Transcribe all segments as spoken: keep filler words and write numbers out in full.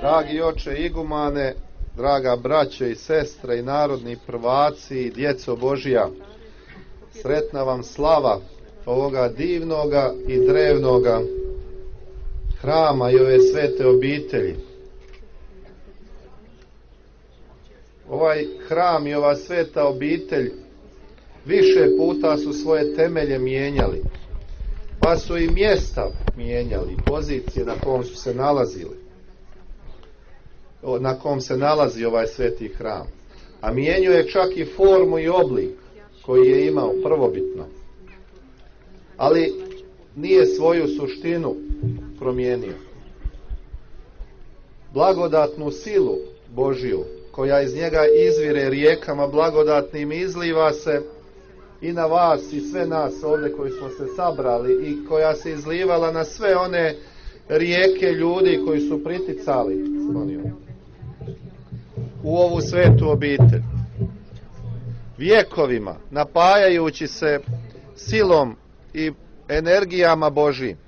Dragi oče igumane, draga braće i sestre i narodni prvaci i djeco Božja, sretna vam slava ovoga divnoga i drevnoga hrama i ove svete obitelji. Ovaj hram i ova sveta obitelj više puta su svoje temelje mijenjali, pa su i mjesta mijenjali, pozicije na kom su se nalazili, na kom se nalazi ovaj sveti hram. A mijenjao je čak i formu i oblik koji je imao prvobitno. Ali nije svoju suštinu promijenio. Blagodatnu silu Božju, koja iz njega izvire rijekama blagodatnim, izliva se i na vas i sve nas ovdje koji smo se sabrali, i koja se izlivala na sve one rijeke ljudi koji su priticali u ovu svetu obitelj vjekovima, napajajući se silom i energijama Božjim,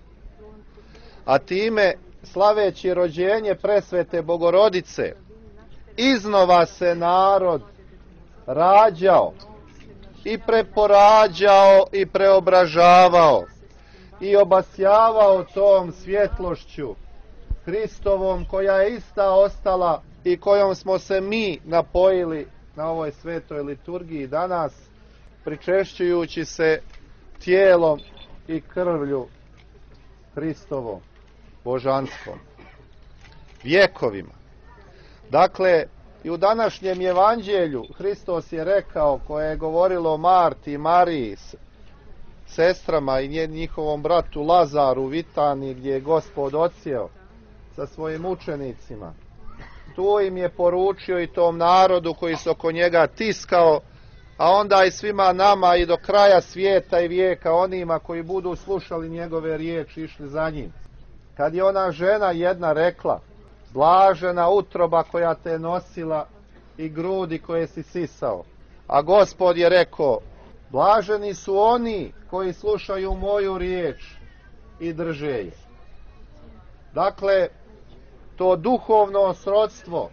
a time slaveći rođenje presvete Bogorodice, iznova se narod rađao i preporađao i preobražavao i obasjavao tom svjetlošću Hristovom, koja je ista ostala i kojom smo se mi napojili na ovoj svetoj liturgiji danas, pričešćujući se tijelom i krvlju Hristovom, božanskom, vjekovima. Dakle, i u današnjem evanđelju Hristos je rekao, koje je govorilo o Marti i Mariji, sestrama i njihovom bratu Lazaru u Vitaniji, gdje je Gospod odsjeo sa svojim učenicima. Tu im je poručio i tom narodu koji se oko njega tiskao, a onda i svima nama i do kraja svijeta i vijeka, onima koji budu slušali njegove riječi, išli za njim. Kad je ona žena jedna rekla: blažena utroba koja te je nosila i grudi koje si sisao. A Gospod je rekao: blaženi su oni koji slušaju moju riječ i drže je. Dakle, to duhovno srodstvo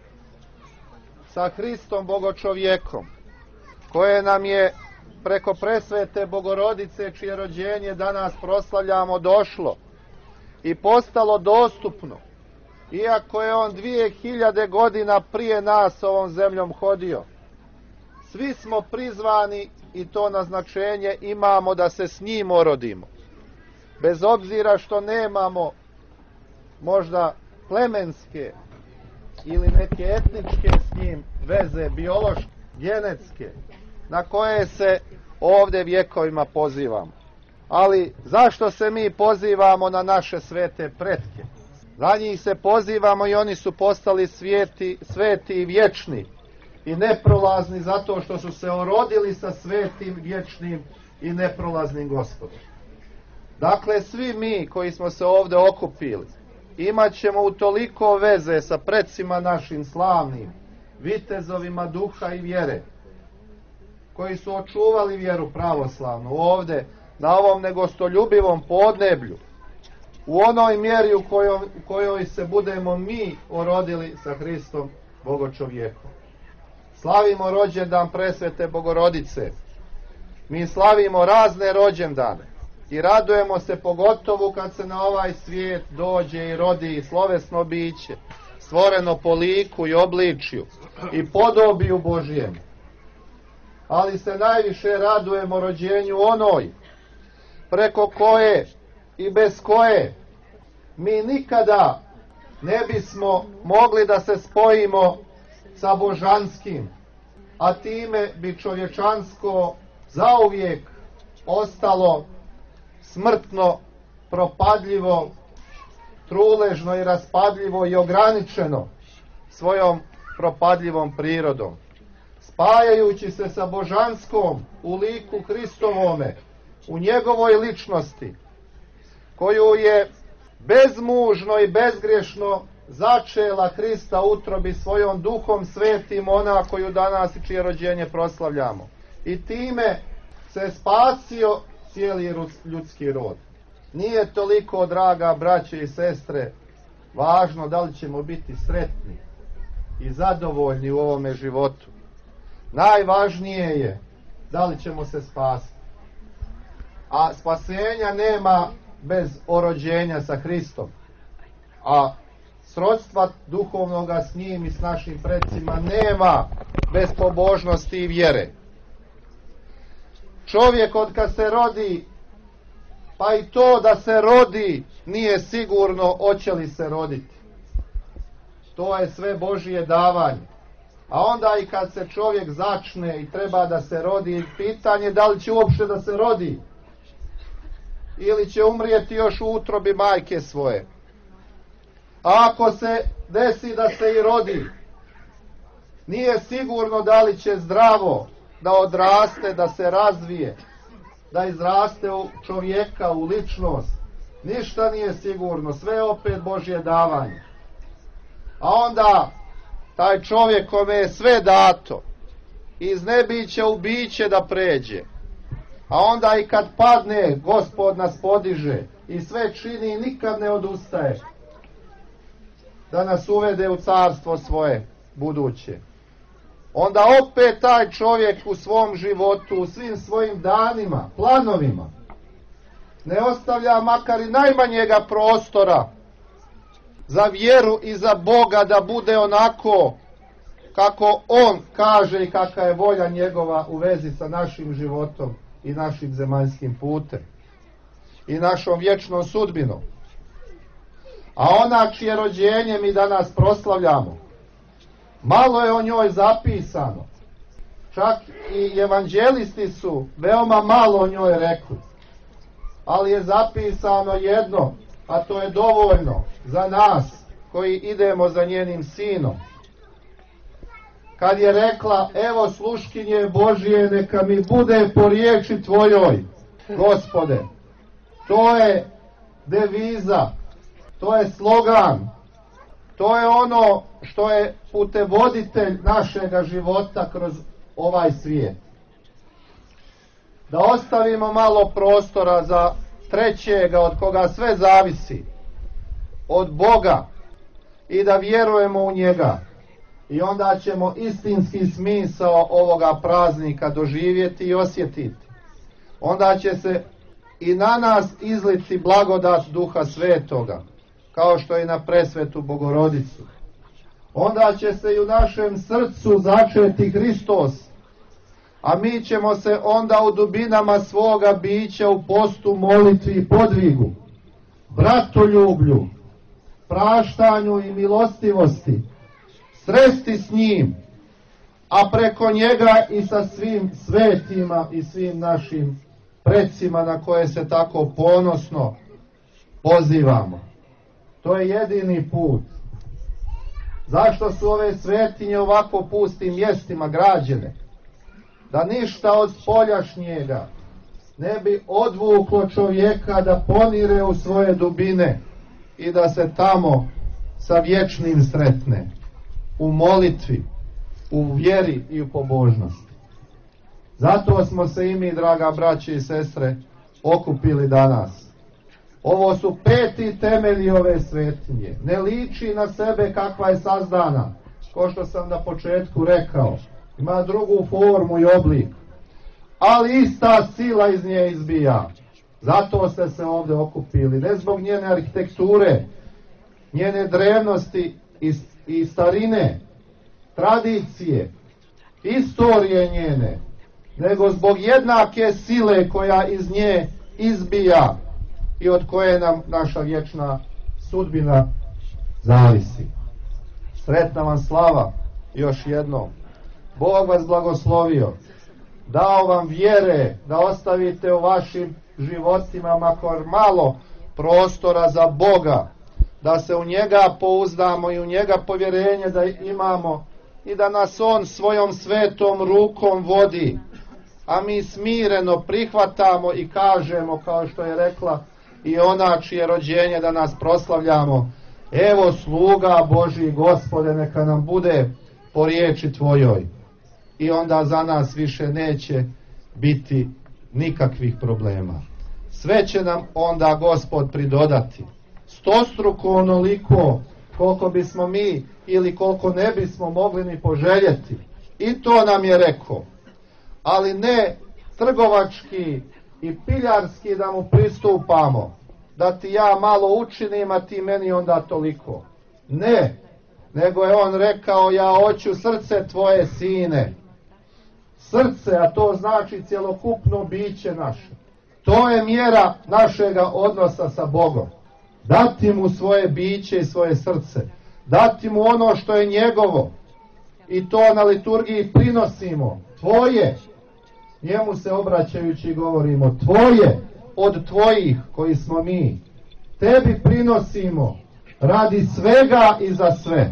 sa Hristom Bogočovjekom, koje nam je preko presvete Bogorodice, čije rođenje danas proslavljamo, došlo i postalo dostupno, iako je on dvije hiljade godina prije nas ovom zemljom hodio. Svi smo prizvani i to naznačenje imamo da se s njim orodimo, bez obzira što nemamo možda plemenske ili neke etničke s njim veze, biološke, genetske, na koje se ovdje vjekovima pozivamo. Ali zašto se mi pozivamo na naše svete pretke? Za njih se pozivamo i oni su postali sveti, sveti i vječni i neprolazni, zato što su se orodili sa svetim, vječnim i neprolaznim Gospodom. Dakle, svi mi koji smo se ovdje okupili imat ćemo utoliko veze sa predsima našim slavnim, vitezovima duha i vjere, koji su očuvali vjeru pravoslavnu ovdje na ovom negostoljubivom podneblju, u onoj mjeri u kojoj, u kojoj se budemo mi orodili sa Hristom Bogočovjekom. Slavimo rođendan presvete Bogorodice. Mi slavimo razne rođendane i radujemo se pogotovo kad se na ovaj svijet dođe i rodi slovesno biće, stvoreno po liku i obličju i podobiju Božjem. Ali se najviše radujemo rođenju onoj preko koje i bez koje mi nikada ne bismo mogli da se spojimo sa božanskim, a time bi čovječansko zauvijek ostalo smrtno, propadljivo, truležno i raspadljivo i ograničeno svojom propadljivom prirodom. Spajajući se sa božanskom u liku Hristovome, u njegovoj ličnosti, koju je bezmužno i bezgriješno začela Hrista utrobi svojom duhom svetim, ona koju danas i čije rođenje proslavljamo. I time se spasio cijeli ljudski rod. Nije toliko, draga braće i sestre, važno da li ćemo biti sretni i zadovoljni u ovome životu. Najvažnije je da li ćemo se spasiti. A spasenja nema bez orođenja sa Hristom. A srodstva duhovnoga s njim i s našim predsima nema bez pobožnosti i vjere. Čovjek od kad se rodi, pa i to da se rodi, nije sigurno hoće li se roditi. To je sve Božje davanje. A onda i kad se čovjek začne i treba da se rodi, pitanje da li će uopšte da se rodi ili će umrijeti još u utrobi majke svoje. A ako se desi da se i rodi, nije sigurno da li će zdravo da odraste, da se razvije, da izraste u čovjeka, u ličnost. Ništa nije sigurno, sve je opet Božje davanje. A onda taj čovjek kome je sve dato, iz nebića u biće da pređe, a onda i kad padne, Gospod nas podiže i sve čini i nikad ne odustaje da nas uvede u carstvo svoje buduće. Onda opet taj čovjek u svom životu, u svim svojim danima, planovima, ne ostavlja makar i najmanjega prostora za vjeru i za Boga da bude onako kako On kaže i kakva je volja njegova u vezi sa našim životom i našim zemaljskim putem i našom vječnom sudbinom. A ona čije rođenje mi danas proslavljamo, malo je o njoj zapisano. Čak i evanđelisti su veoma malo o njoj rekli. Ali je zapisano jedno, a to je dovoljno za nas koji idemo za njenim sinom. Kad je rekla, evo sluškinje Božije, neka mi bude po riječi tvojoj, Gospode. To je deviza, to je slogan, to je ono što je putevoditelj našega života kroz ovaj svijet. Da ostavimo malo prostora za trećega od koga sve zavisi, od Boga, i da vjerujemo u njega. I onda ćemo istinski smisao ovoga praznika doživjeti i osjetiti. Onda će se i na nas izliti blagodat Duha Svetoga, kao što je na presvetu Bogorodicu. Onda će se i u našem srcu začeti Hristos, a mi ćemo se onda u dubinama svoga bića u postu, molitvi i podvigu, bratoljublju, praštanju i milostivosti sresti s njim, a preko njega i sa svim svetima i svim našim predsima na koje se tako ponosno pozivamo. To je jedini put. Zašto su ove svetinje ovako pustim mjestima građene? Da ništa od spoljašnjega ne bi odvuklo čovjeka da ponire u svoje dubine i da se tamo sa vječnim sretne, u molitvi, u vjeri i u pobožnosti. Zato smo se i mi, draga braće i sestre, okupili danas. Ovo su peti temelji ove svetinje. Ne liči na sebe kakva je sazdana, ko što sam na početku rekao. Ima drugu formu i oblik, ali ista sila iz nje izbija. Zato ste se ovdje okupili, ne zbog njene arhitekture, njene drevnosti i, i starine, tradicije, istorije njene, nego zbog jednake sile koja iz nje izbija i od koje nam naša vječna sudbina zavisi. Sretna vam slava još jednom. Bog vas blagoslovio, dao vam vjere da ostavite u vašim životima makar malo prostora za Boga, da se u njega pouzdamo i u njega povjerenje da imamo i da nas On svojom svetom rukom vodi, a mi smireno prihvatamo i kažemo, kao što je rekla i ona čije rođenje da nas proslavljamo, evo sluga Božji, Gospode, neka nam bude po riječi tvojoj. I onda za nas više neće biti nikakvih problema. Sve će nam onda Gospod pridodati. stostruko onoliko koliko bismo mi ili koliko ne bismo mogli ni poželjeti. I to nam je rekao. Ali ne trgovački i piljarski da mu pristupamo, da ti ja malo učinim, a ti meni onda toliko. Ne, nego je on rekao, ja hoću srce tvoje, sine. Srce, a to znači cjelokupno biće naše. To je mjera našega odnosa sa Bogom. Dati mu svoje biće i svoje srce. Dati mu ono što je njegovo. I to na liturgiji prinosimo. Tvoje. Njemu se obraćajući govorimo, tvoje od tvojih koji smo mi. Tebi prinosimo radi svega i za sve.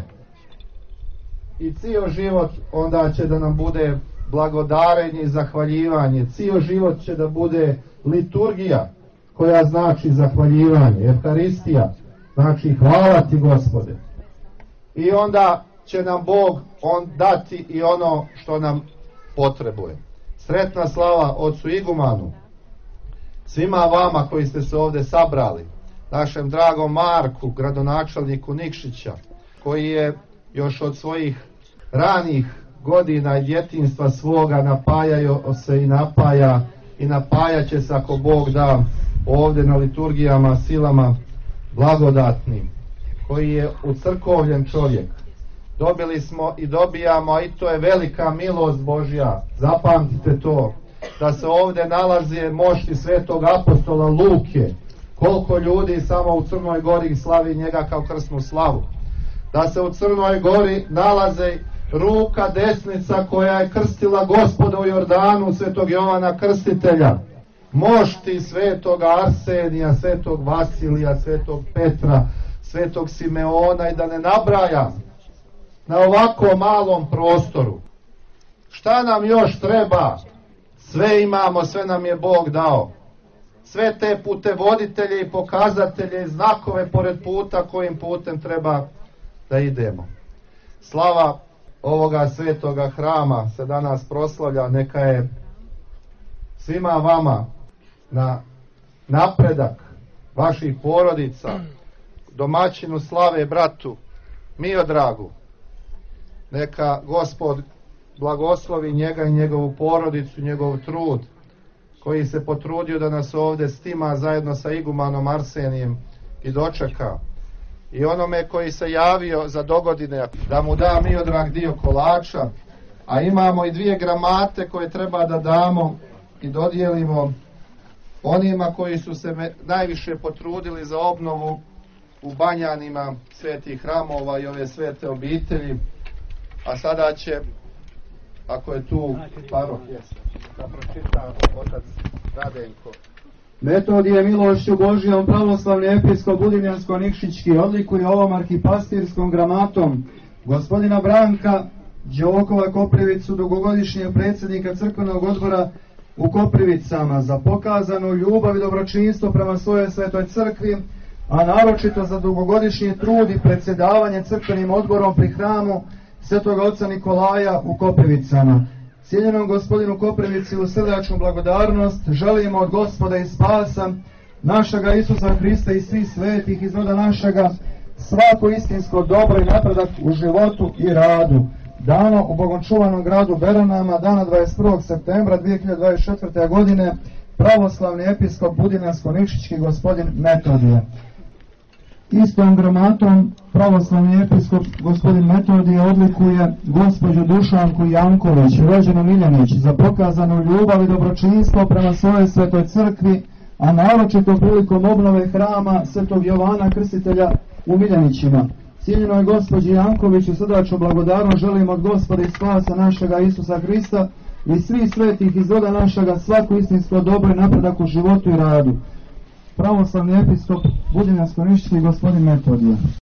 I cijel život onda će da nam bude blagodarenje i zahvaljivanje. Cijel život će da bude liturgija koja znači zahvaljivanje. Evharistija znači hvala ti Gospode. I onda će nam Bog on dati i ono što nam potrebuje. Sretna slava ocu igumanu, svima vama koji ste se ovdje sabrali, našem dragom Marku, gradonačelniku Nikšića, koji je još od svojih ranih godina i djetinjstva svoga napajao se i napaja i napajat će se ako Bog da ovdje na liturgijama silama blagodatnim, koji je ucrkovljen čovjek. Dobili smo i dobijamo, a i to je velika milost Božja, zapamtite to, da se ovdje nalazi mošti svetog apostola Luke, koliko ljudi samo u Crnoj Gori slavi njega kao krsnu slavu. Da se u Crnoj Gori nalaze ruka desnica koja je krstila Gospoda u Jordanu, svetog Jovana Krstitelja, mošti svetog Arsenija, svetog Vasilija, svetog Petra, svetog Simeona i da ne nabrajam. Na ovako malom prostoru. Šta nam još treba? Sve imamo, sve nam je Bog dao. Sve te putevoditelje i pokazatelje i znakove pored puta kojim putem treba da idemo. Slava ovoga svetoga hrama se danas proslavlja, neka je svima vama na napredak vaših porodica, domaćinu slave bratu Miodragu. Neka Gospod blagoslovi njega i njegovu porodicu, njegov trud, koji se potrudio da nas ovdje stima zajedno sa igumanom Arsenijem i dočeka. I onome koji se javio za dogodine, da mu da Miodrag dio kolača, a imamo i dvije gramate koje treba da damo i dodijelimo onima koji su se najviše potrudili za obnovu u Banjanima svetih hramova i ove svete obitelji. A sada će, ako je tu paroh, da pročita otac Radenko. Metodije milošću Božijom pravoslavni episkop Budimljansko-Nikšićki odlikuje ovom arhipastirskom gramatom gospodina Branka Đokova Koprivicu, dugogodišnjeg predsjednika crkvenog odbora u Koprivicama, za pokazanu ljubav i dobročinstvo prema svojoj svetoj crkvi, a naročito za dugogodišnji trud i predsjedavanje crkvenim odborom pri hramu Svetoga oca Nikolaja u Koprivicama. Cijenjenom gospodinu Koprivici u srdačnu blagodarnost želimo od Gospoda i spasa našega Isusa Hrista i svih svetih iz roda našega svako istinsko dobro i napredak u životu i radu. Dano u bogočuvanom gradu Beranama, dana dvadeset prvog septembra dvije hiljade dvadeset četvrte. godine, pravoslavni episkop Budimljansko-Nikšićki gospodin Metodije. Istom gramatom pravoslavni episkop gospodin Metodije odlikuje gospođu Dušanku Janković, rođenu Miljanić, za pokazanu ljubav i dobročinstvo prema svojoj svetoj crkvi, a naročito prilikom obnove hrama svetog Jovana Krstitelja u Miljanićima. Cijenjenoj gospođi Jankoviću srdačnu blagodarnost želimo od Gospoda i spasa našega Isusa Hrista i svih svetih iz roda našega svako istinsko dobro i napredak u životu i radu. Pravoslavni episkop Budimljansko-Nikšićki gospodin Metodije.